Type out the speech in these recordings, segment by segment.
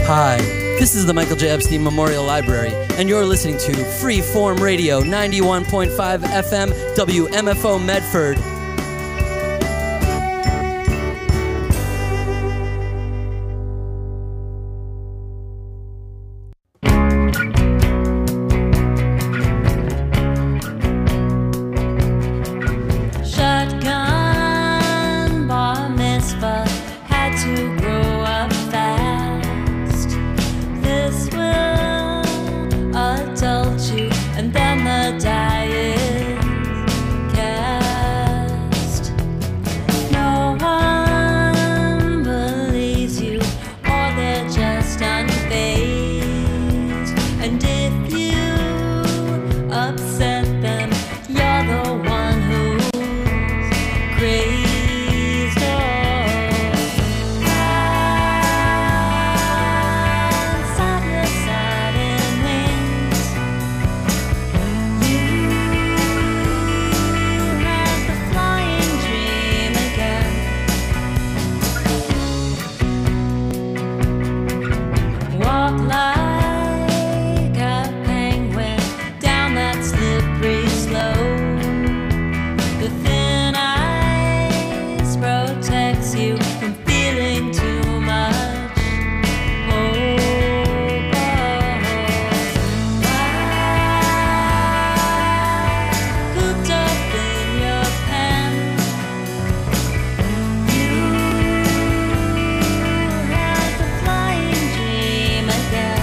Hi, this is the Michael J. Epstein Memorial Library, and you're listening to Freeform Radio 91.5 FM WMFO Medford. Shotgun bar mitzvah had to grow up fast. This will adult you, and then the die is cast. No one believes you, or they're just unfazed. And if you upset them, you're the one who's crazed. Side to side in wings, you had the flying dream again. Walk like a penguin down that slippery slope. The thin ice protects you from feeling too much hope. Cooped up in your pen, you had the flying dream again.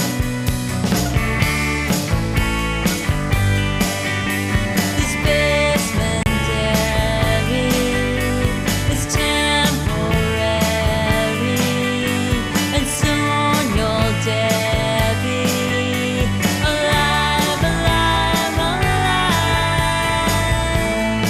This basement dairy is temporary, and soon you'll dare be alive, alive, alive.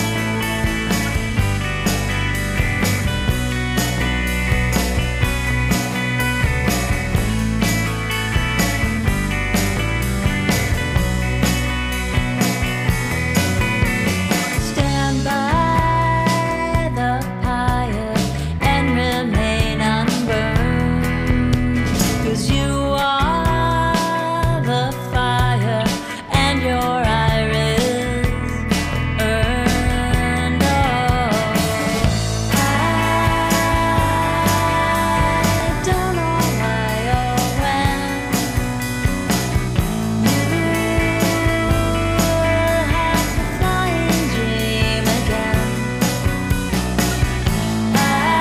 Stand by the pyre and remain unburned, 'cause you are the fire and your iris earned. I don't know why or when you had the flying dream again. I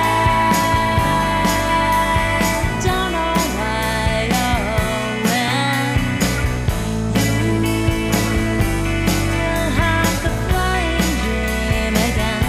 don't know why or when you had the flying dream again.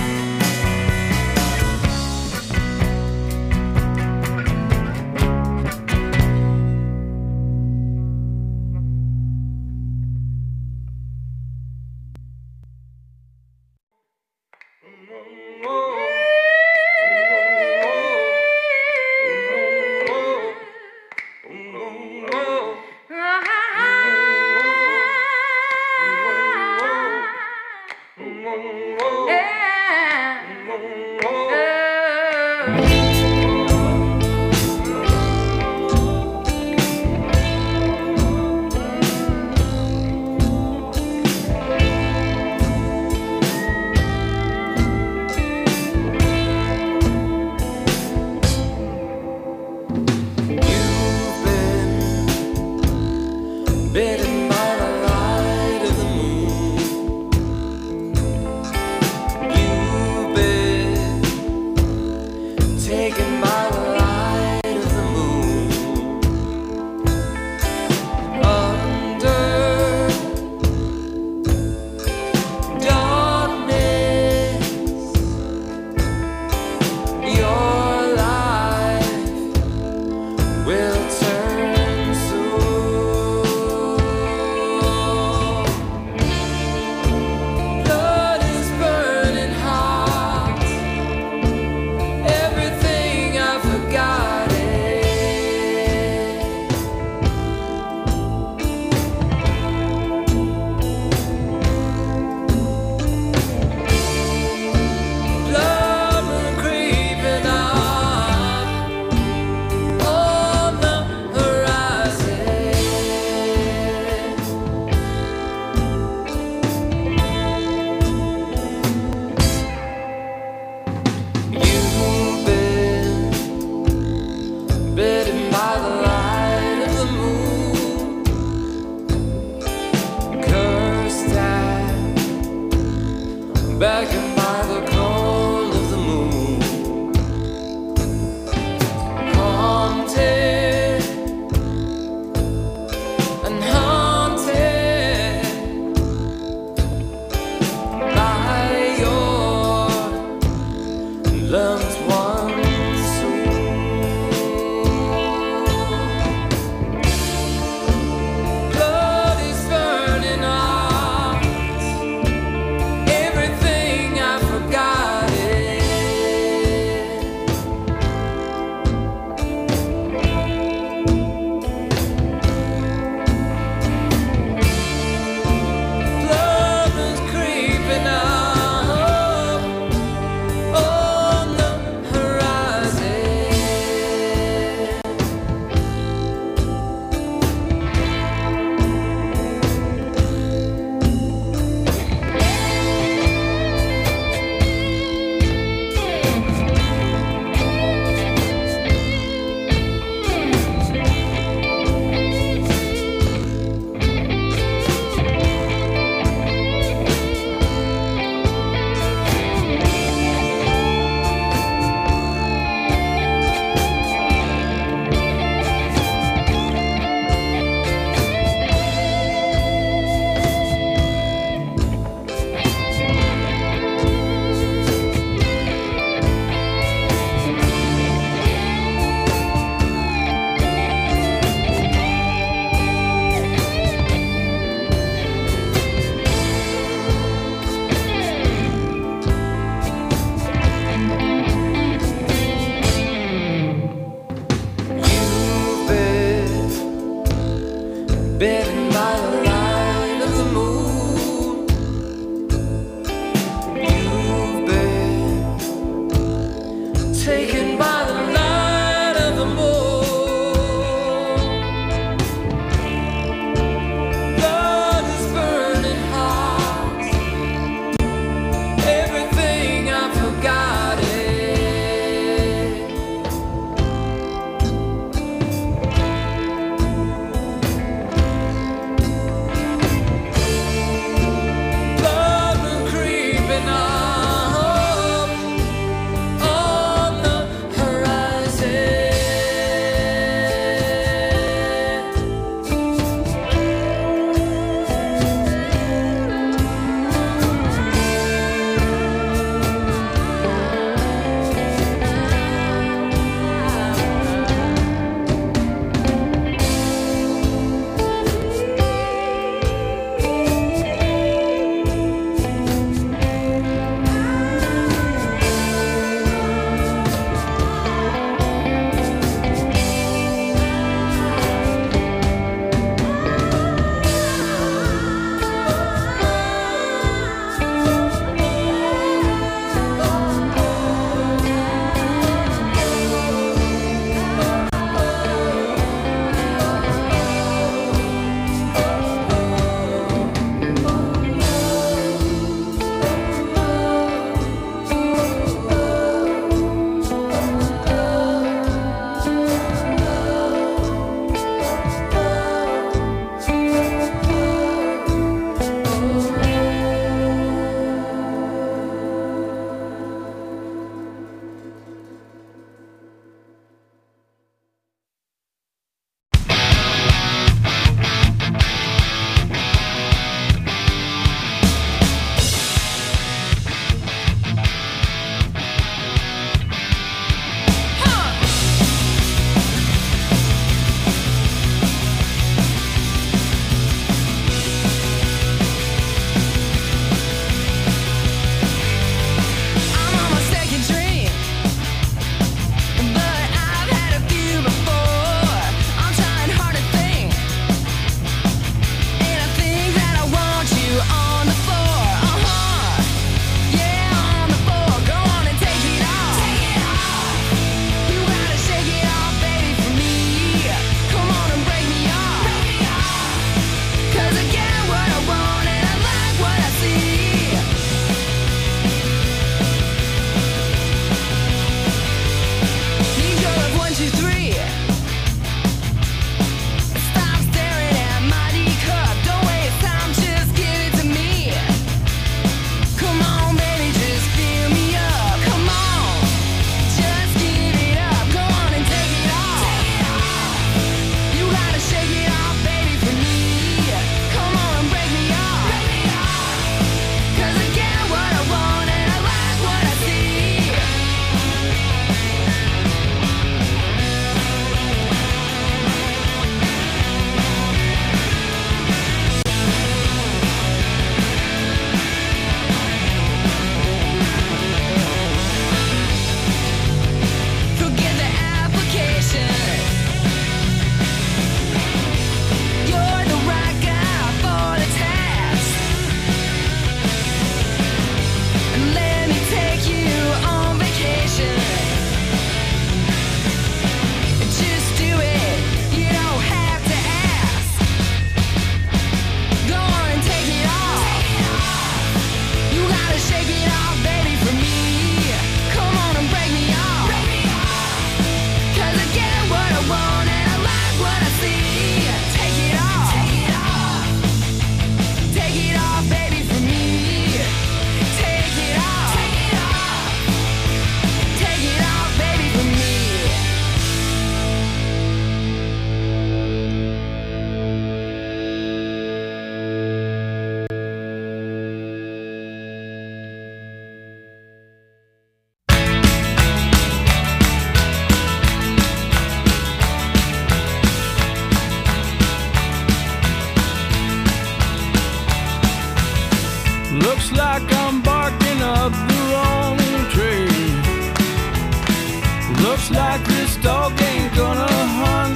Looks like this dog ain't gonna hunt.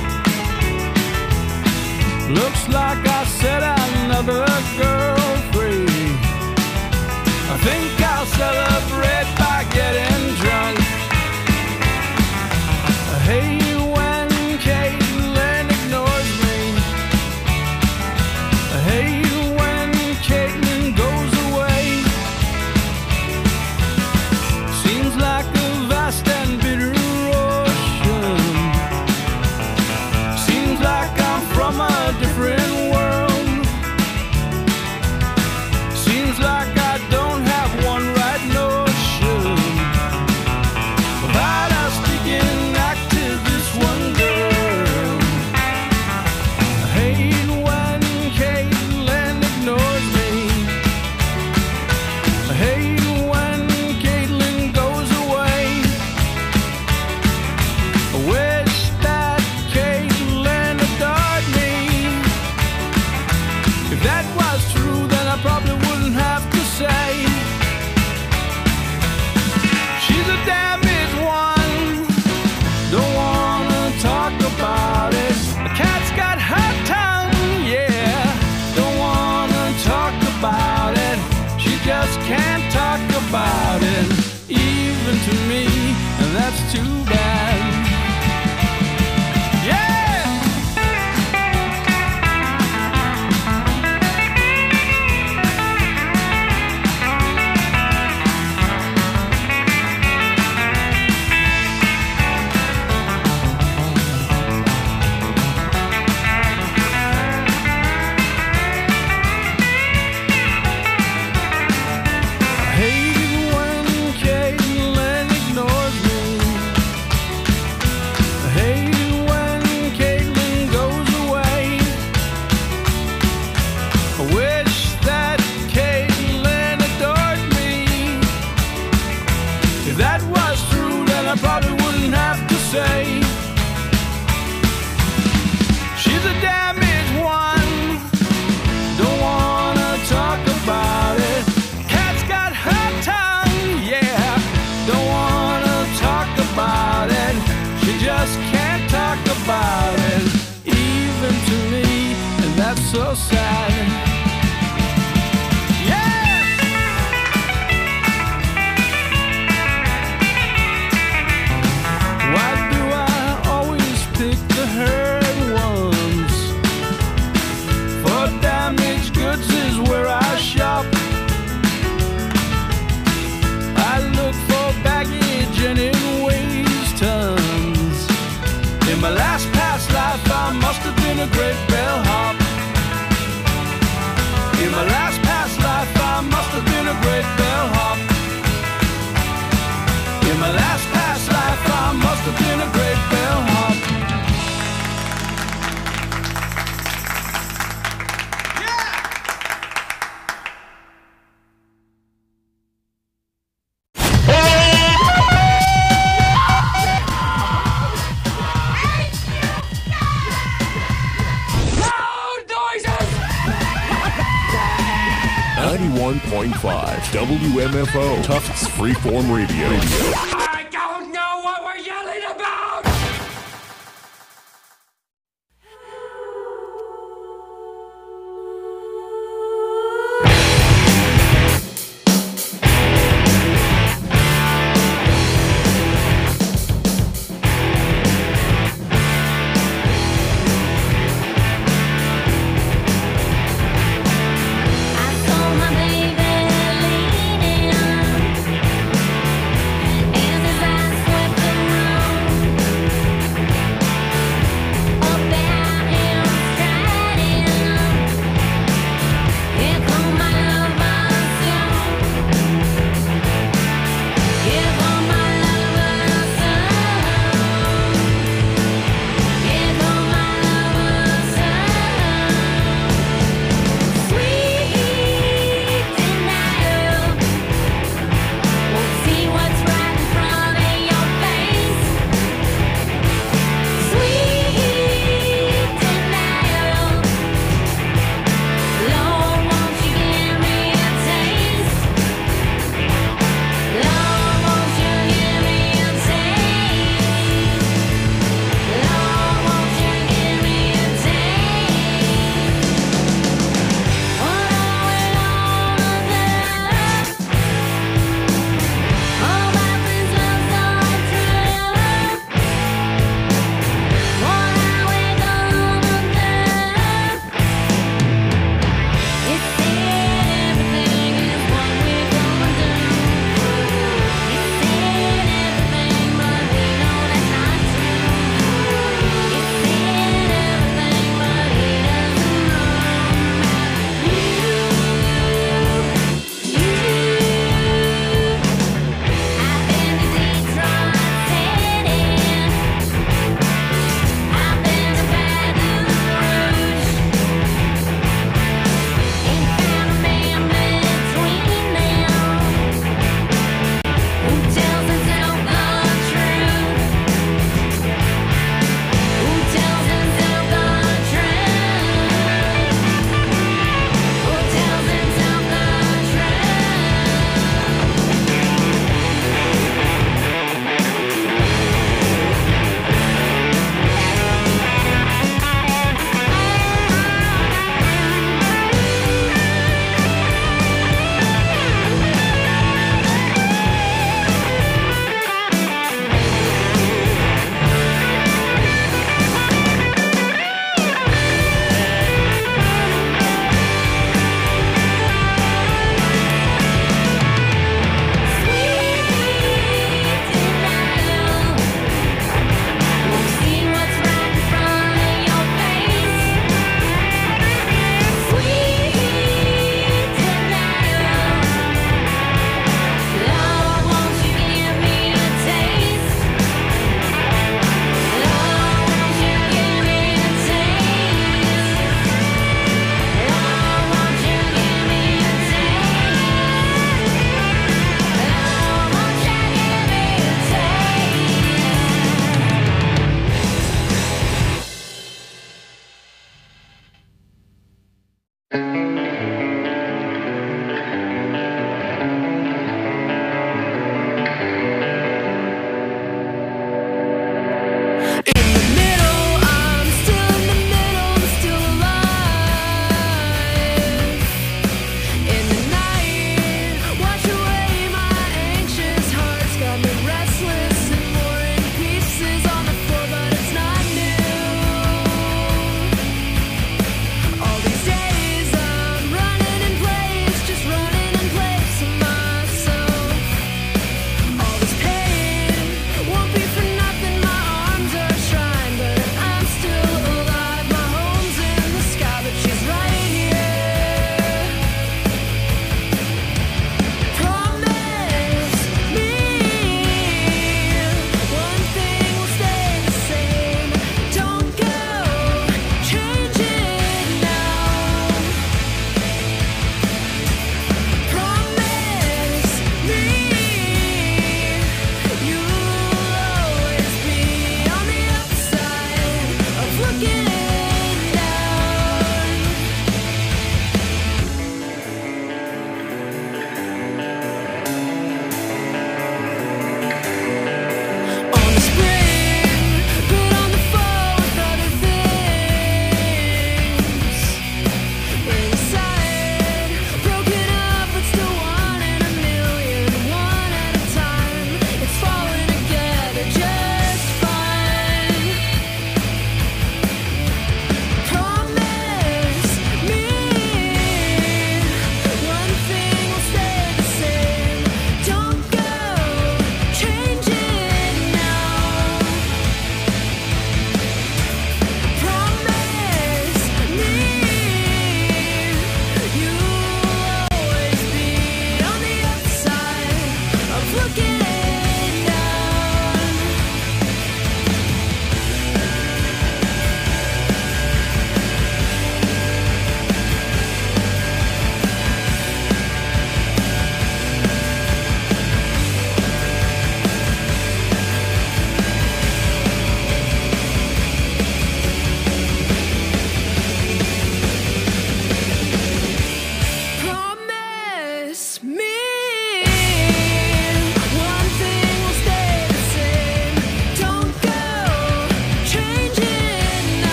Looks like I set another girl free. I think I'll celebrate by getting drunk. I hate when Caitlin ignores me. I hate when Caitlin goes away. Seems like a vast and bitter ocean. Seems like I'm from a different world. Seems like I don't have one right notion of how to speak and act to this one girl. I hate when Caitlin ignores me. I hate when Caitlin goes away. I wish that Caitlin adored me. If that was true, then I probably wouldn't have to say she's a damaged one. Don't wanna talk about it. A cat's got her tongue, yeah. Don't wanna talk about it. She just can't talk about it, even to me, and that's too bad. Yeah! I hate when Caitlin ignores me. I hate when Caitlin goes away. I wish that Caitlin adored me. If that was true, then I probably wouldn't have to say she's a damaged one. Don't wanna talk about it. Cat's got her tongue, yeah. Don't wanna talk about it. She just can't talk about it, even to me, and that's so sad. Yeah! Why do I always pick the hurt ones? For damaged goods is where I shop. I look for baggage and it weighs tons. In my last past life, I must have been a great bellhop. In my last past life, I must have been a great bellhop. In my last past life, I must have been a great bellhop. Loud noises! 91.5 WMFO Tufts Freeform Radio. I don't know what we're yelling about! I saw my baby leaning as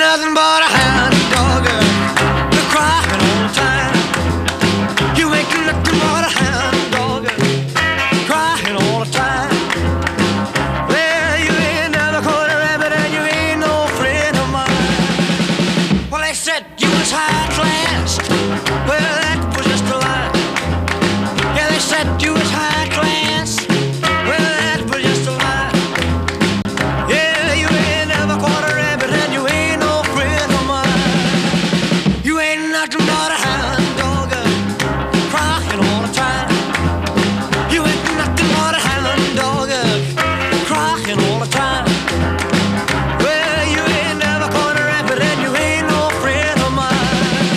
nothing but a hound dog. You're crying all the time. You ain't nothing but a hound dog. Crying all the time. Well, you ain't never caught a rabbit and you ain't no friend of mine. Well, they said you was high class. Well, that was just a lie. Yeah, they said you was high class. Well, that was just a lie. Yeah, you ain't never caught a rabbit and you ain't no friend of mine. You ain't nothing but a hound dog, crying all the time. You ain't nothing but a hound dog, crying all the time. Well, you ain't never caught a rabbit and you ain't no friend of mine.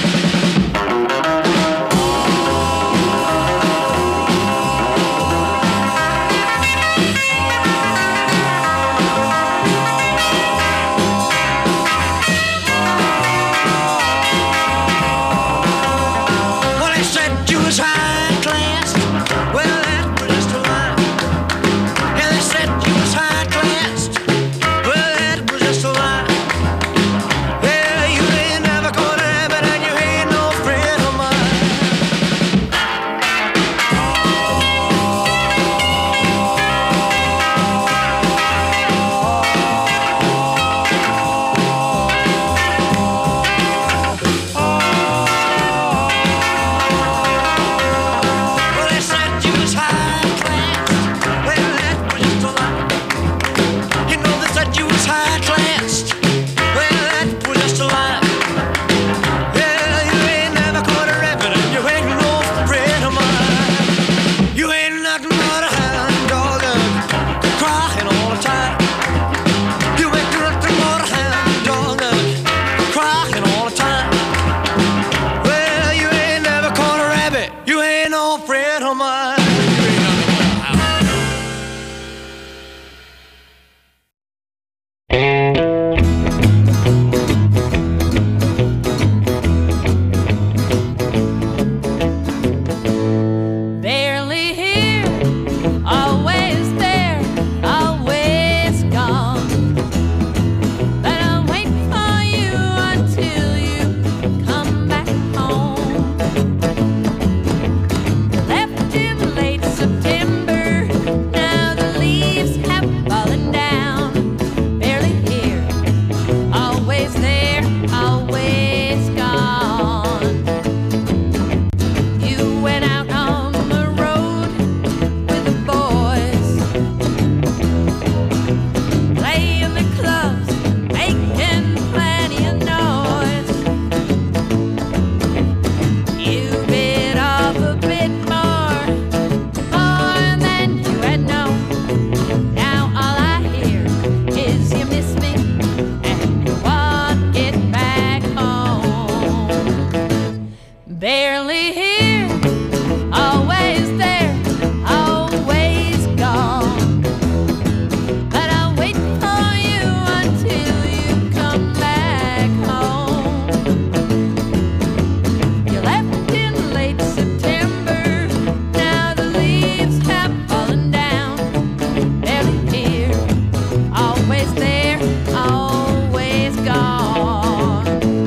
Well, they said you was high class. Well, that was just a lie. Yeah, they said you was high class. Well, that was just a lie. Yeah, you ain't never caught a rabbit and you ain't no friend of mine. Well, they said you was high class. Well, that was just a lie. You know they said you was high class. Well, that was just a lie. Yeah, you ain't never caught a rabbit and you ain't no friend of mine. You ain't nothing but a hound dog, crying all the time. You ain't nothing but a hound dog, crying all the time. Well, you ain't never caught a rabbit. You ain't no friend of mine. You ain't nothing but a hound. Barely here, always there, always gone. But I'll wait for you until you come back home. Left in late September, now the leaves have fallen down. Barely here, always there, always gone. You went out on the road with the boys, playing the clubs, making plenty of noise. You bit off a bit more than you had known. Now all I hear is you miss me and you want it back home. Barely here, always there, always gone. But I'll wait for you until you come back home. You left in late September, now the leaves have fallen down. Barely here, always there, always gone.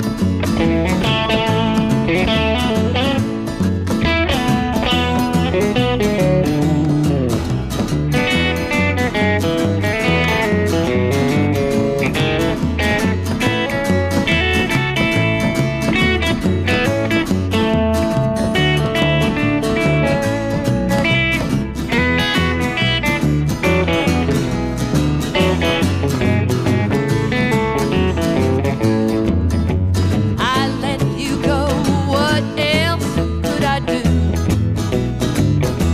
I let you go, what else could I do?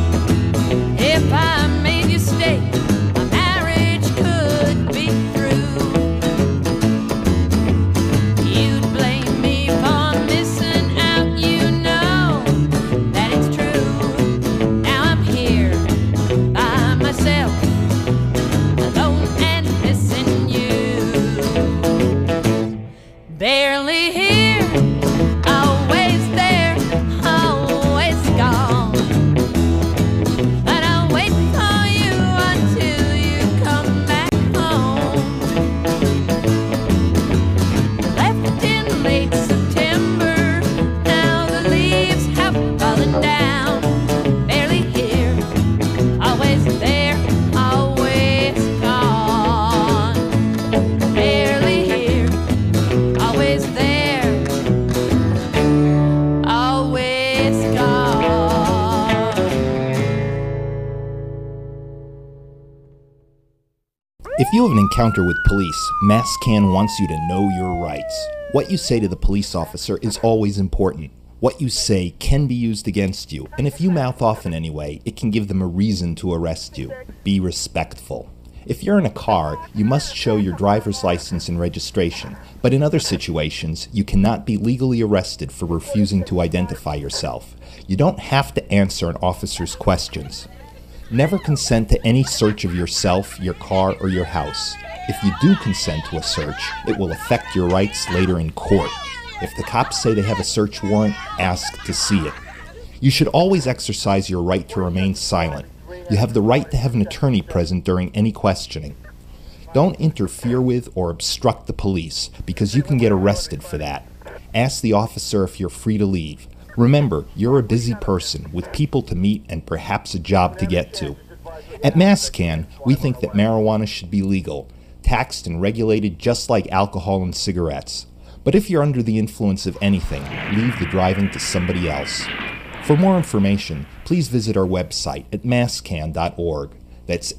If you have an encounter with police, MassCan wants you to know your rights. What you say to the police officer is always important. What you say can be used against you, and if you mouth off in any way, it can give them a reason to arrest you. Be respectful. If you're in a car, you must show your driver's license and registration, but in other situations, you cannot be legally arrested for refusing to identify yourself. You don't have to answer an officer's questions. Never consent to any search of yourself, your car, or your house. If you do consent to a search, it will affect your rights later in court. If the cops say they have a search warrant, ask to see it. You should always exercise your right to remain silent. You have the right to have an attorney present during any questioning. Don't interfere with or obstruct the police, because you can get arrested for that. Ask the officer if you're free to leave. Remember, you're a busy person with people to meet and perhaps a job to get to. At MassCan, we think that marijuana should be legal, taxed and regulated just like alcohol and cigarettes. But if you're under the influence of anything, leave the driving to somebody else. For more information, please visit our website at masscan.org. That's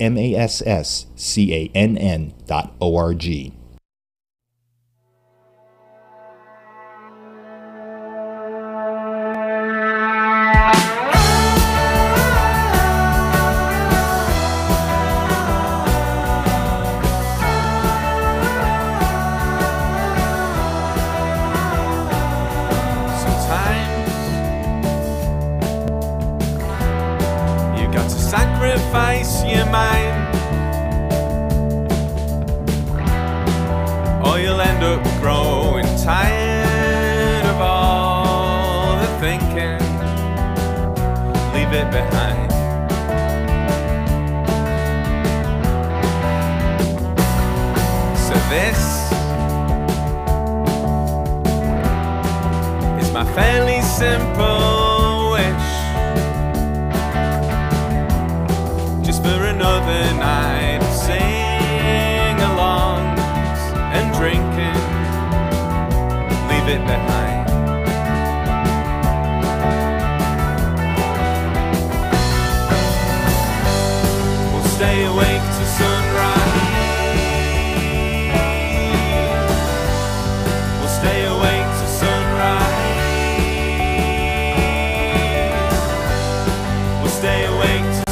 MassCann.org. Sacrifice your mind, or you'll end up growing tired of all the thinking. Leave it behind. So this is my fairly simple wish, just for another night of sing-alongs and drinking. Leave it behind. We'll stay awake till sunrise. We'll stay awake till sunrise. We'll stay awake till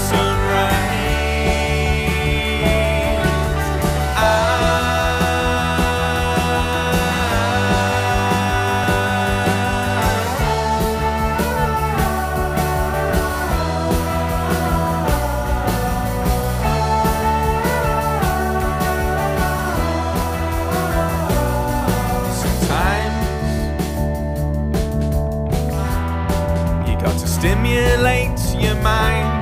stimulate your mind,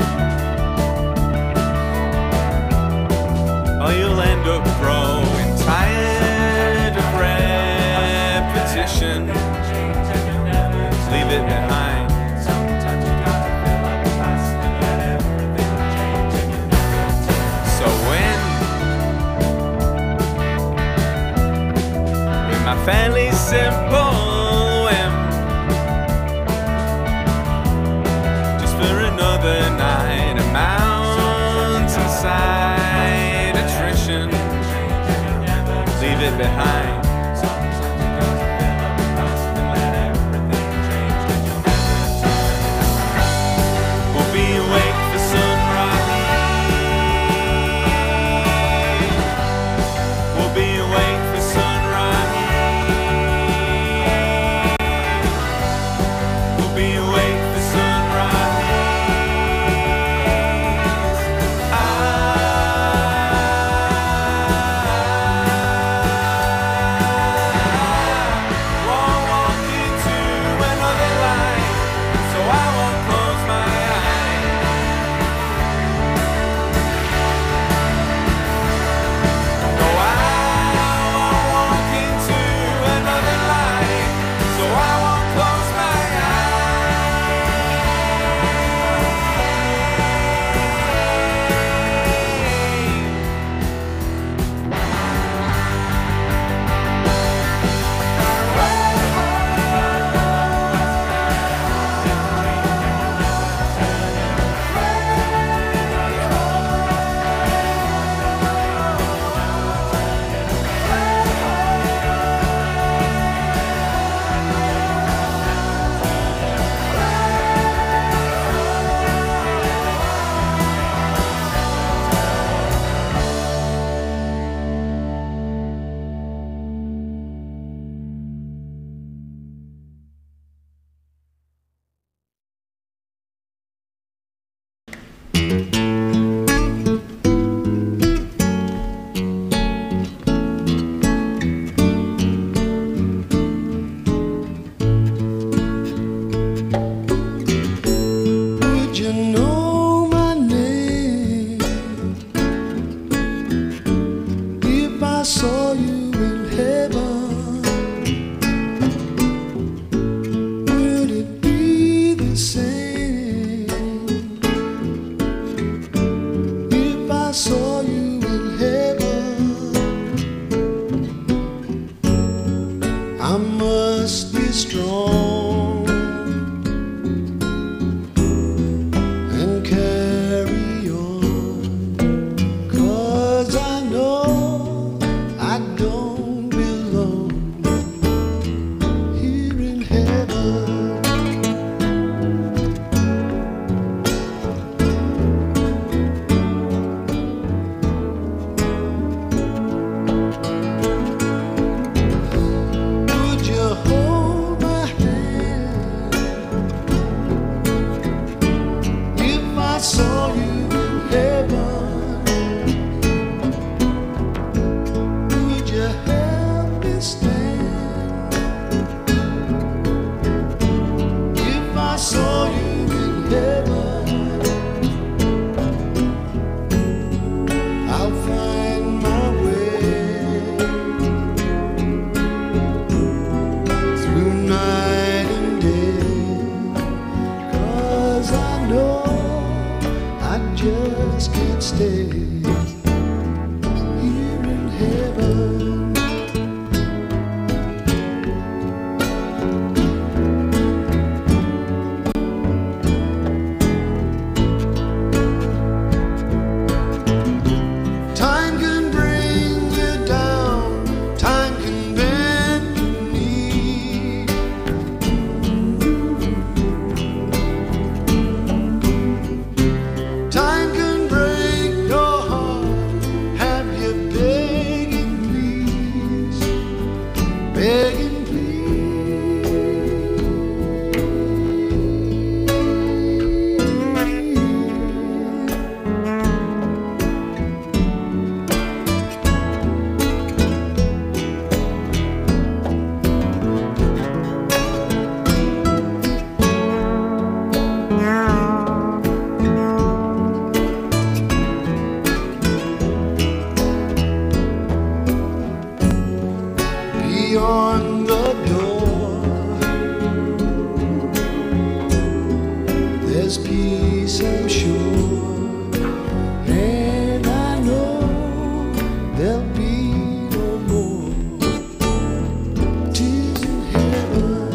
or you'll end up growing tired of repetition. Leave it behind. So with my fairly simple another night, a mountainside attrition. Leave it behind. We'll be awake for sunrise. We'll be awake for sunrise. We'll be awake for sunrise. you know my name if I saw you in heaven? Would it be the same if I saw you in heaven? I must be strong and carry on, 'cause I know I don't belong here in heaven. Would you hold my hand if I saw you in heaven? Would you help me stand if I saw you in heaven? I'll find my way through night and day, 'cause I know I just can't stay here in heaven. Time can bring you down, time can bend your knee. Time can break your heart, have you begging please, begging beyond the door. There's peace, I'm sure, and I know there'll be no more tears in heaven.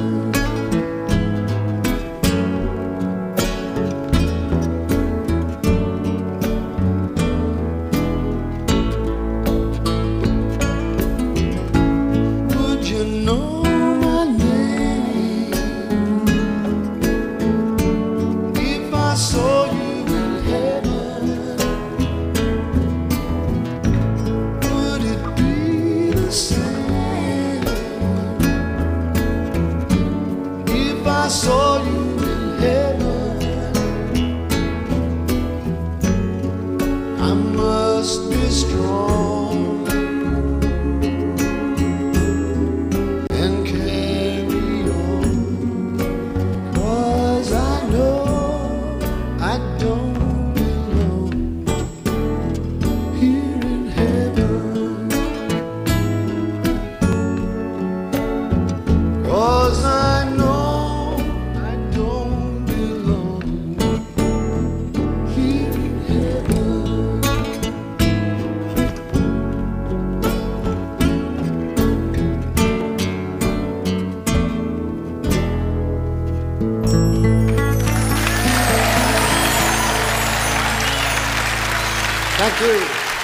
Would you know my name if I saw you in heaven? Would it be the same if I saw you in heaven? I must be strong and carry on, 'cause I know I don't belong here in heaven. 'Cause I know I don't belong here in heaven. Thank you.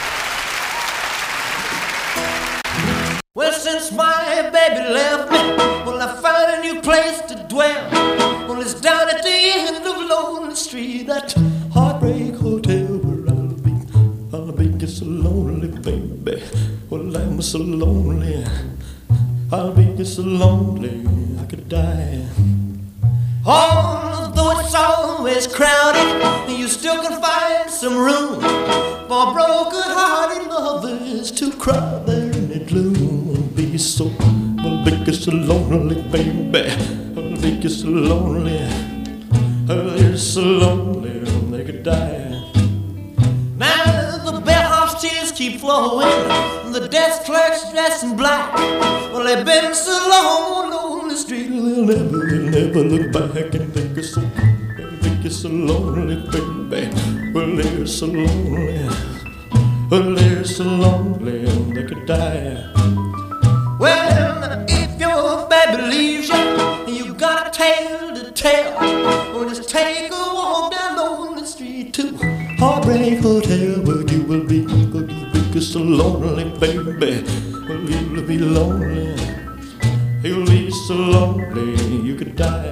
Well, since my baby left me, well, I found a new place to dwell. Well, it's down at the end of Lonely Street, that Heartbreak Hotel where I'll be just so lonely, baby. Well, I'm so lonely, I'll be just so lonely, I could die. Although it's always crowded, you still can find some room for broken-hearted lovers to cry there in the gloom. Be so, well, be so lonely, baby. I'll be so lonely. There's so lonely they could die. Now the bellhop's tears keep flowing, the desk clerk's dressed in black. Well, they've been so long on the street, they'll never look back and think it's so lonely, baby. Well, they're so lonely. Well, they're so lonely they could die. Well, if your baby leaves you, you got a tale to tell. Well, just take a walk down the street to Heartbreak Hotel, where you will be so lonely, baby. Well, you'll be lonely. You'll be so lonely you could die.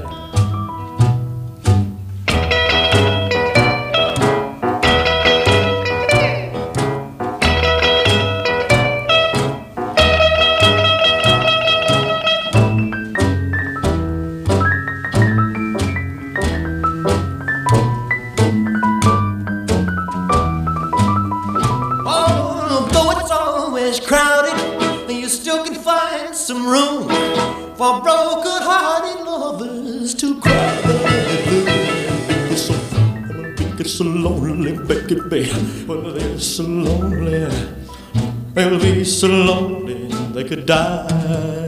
Some room for broken-hearted lovers to cry. It's so lonely, baby. Well, they're so lonely. They'll be so lonely they could die.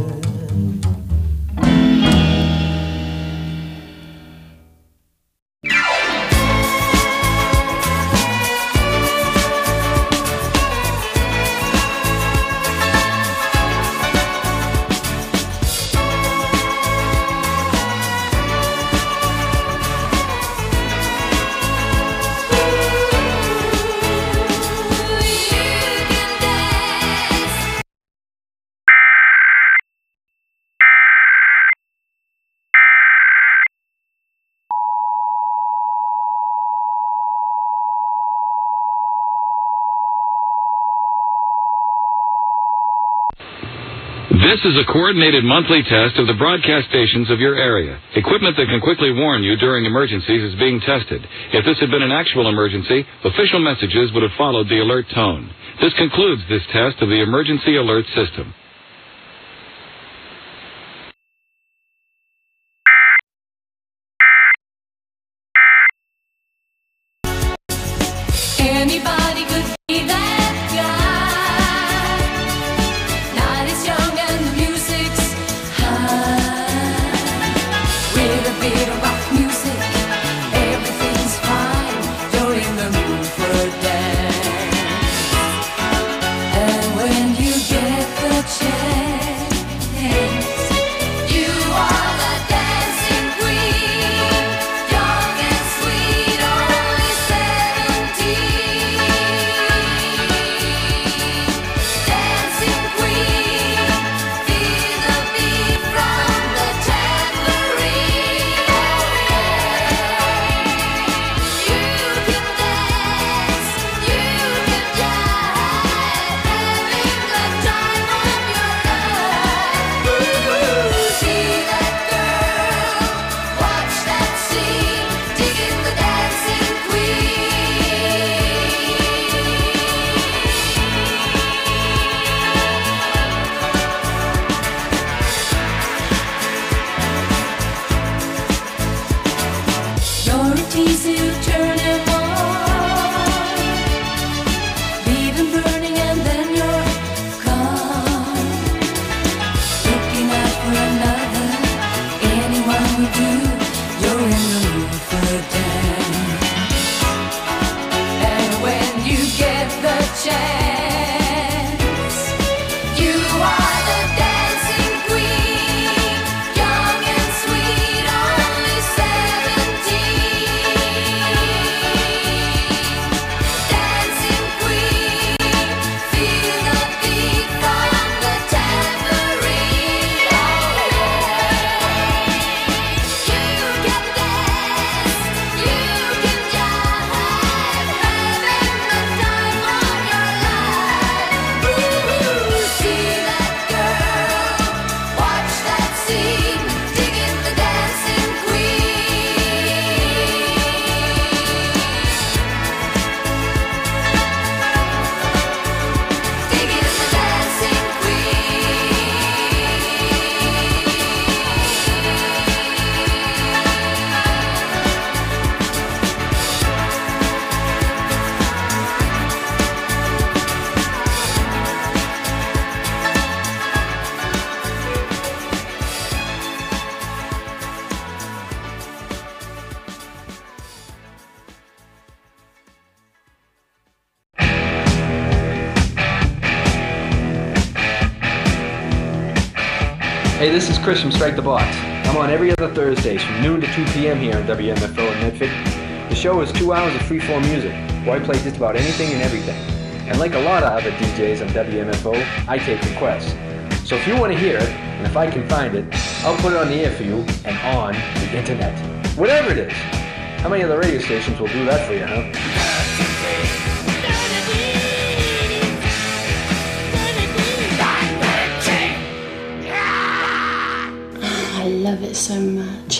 This is a coordinated monthly test of the broadcast stations of your area. Equipment that can quickly warn you during emergencies is being tested. If this had been an actual emergency, official messages would have followed the alert tone. This concludes this test of the emergency alert system. Anybody could be that guy. Night is young and the music's high. With a bit of rock music, everything's fine. You're in the mood for a dance. And when you get the chance, you are the dancing queen. Young and sweet, only 17. Hey, this is Chris from Strike the Box. I'm on every other Thursdays from noon to 2 p.m. here on WMFO in Medford. The show is 2 hours of freeform music, where I play just about anything and everything. And like a lot of other DJs on WMFO, I take requests. So if you want to hear it, and if I can find it, I'll put it on the air for you and on the internet. Whatever it is. How many other radio stations will do that for you, huh? I love it so much.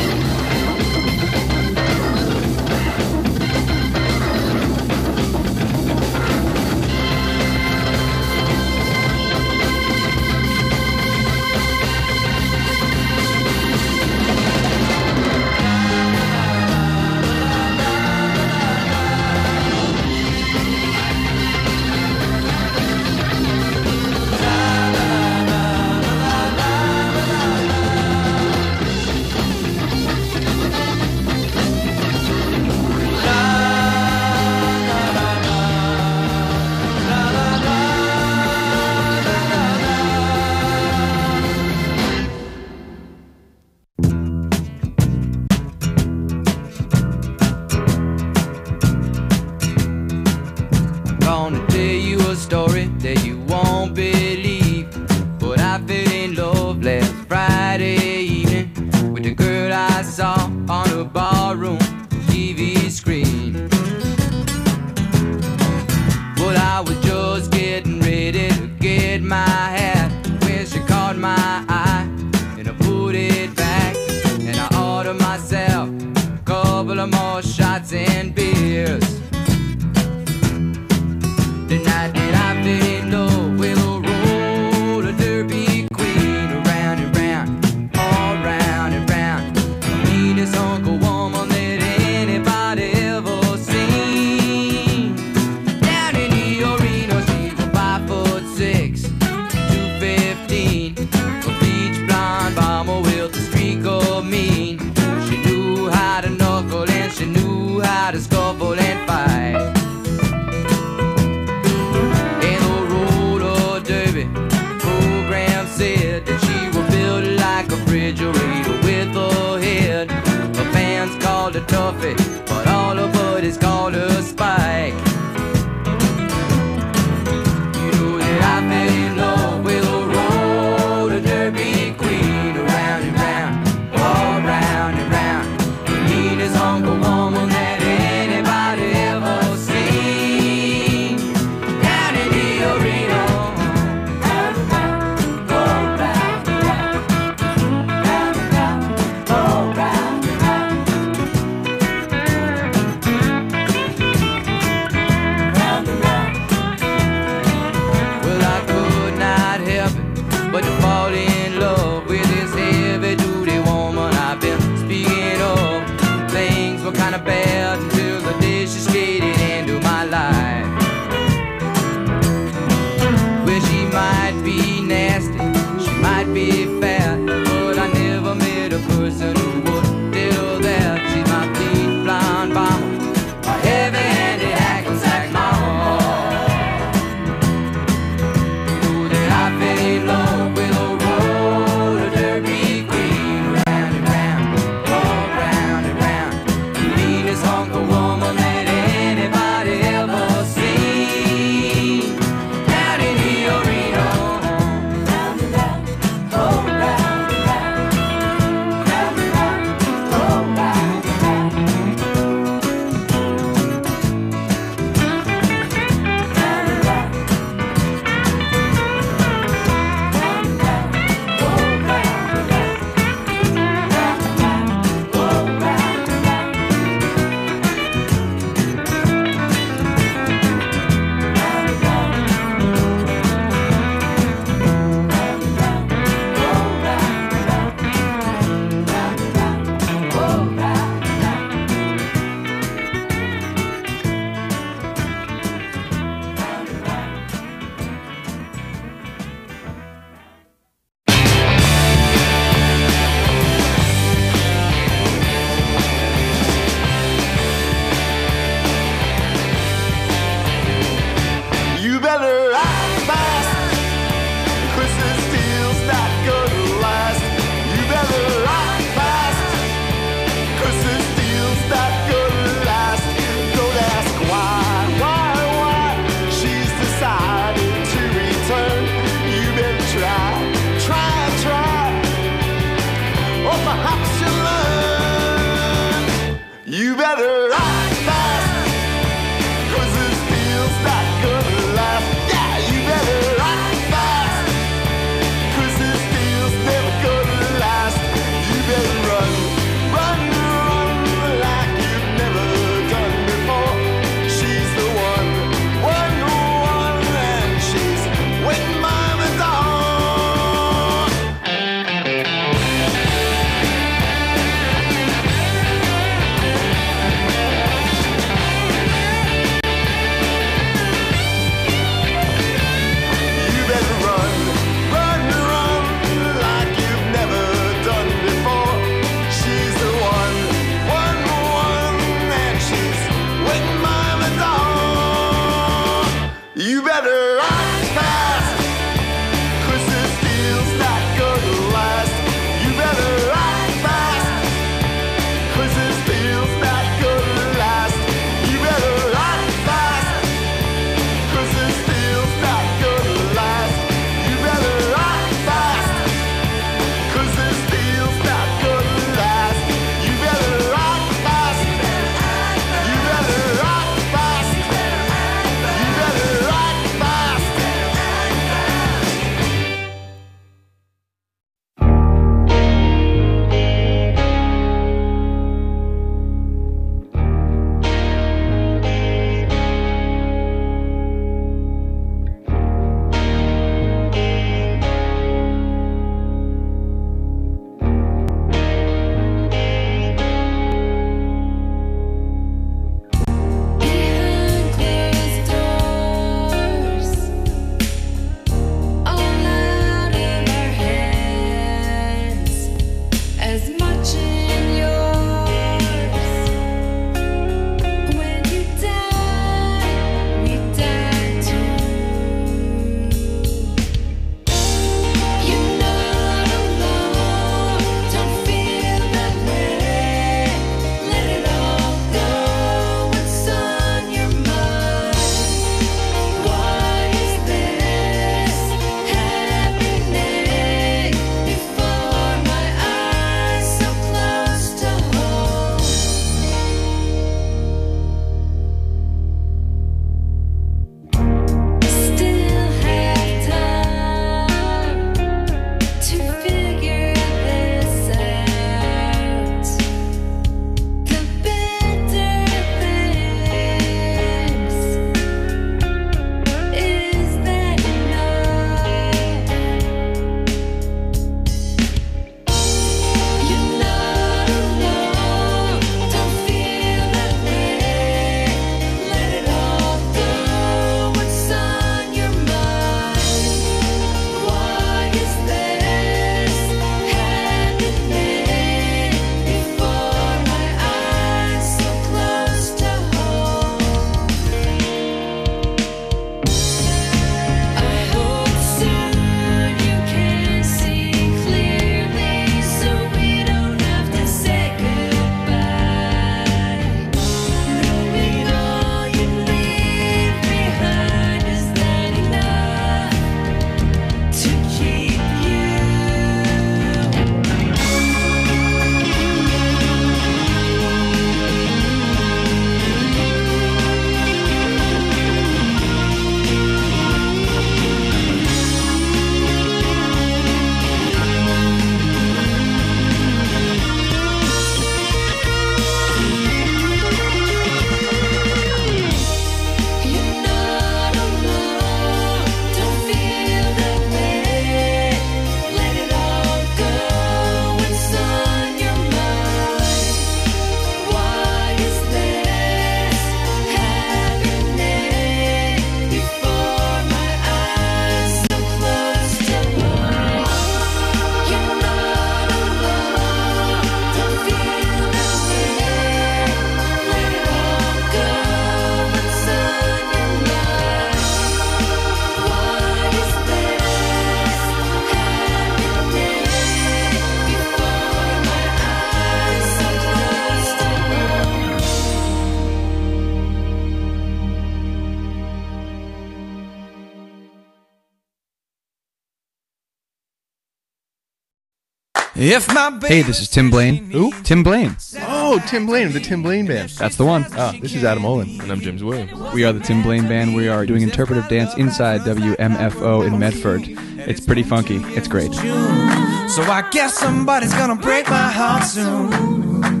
If my Hey, this is Tim Blaine. Who? Tim Blaine. Oh, Tim Blaine of the Tim Blaine Band. That's the one. This is Adam Olin. And I'm James Williams. We are the Tim Blaine Band. We are doing interpretive dance inside WMFO in Medford. It's pretty funky. It's great. So I guess somebody's gonna break my heart soon.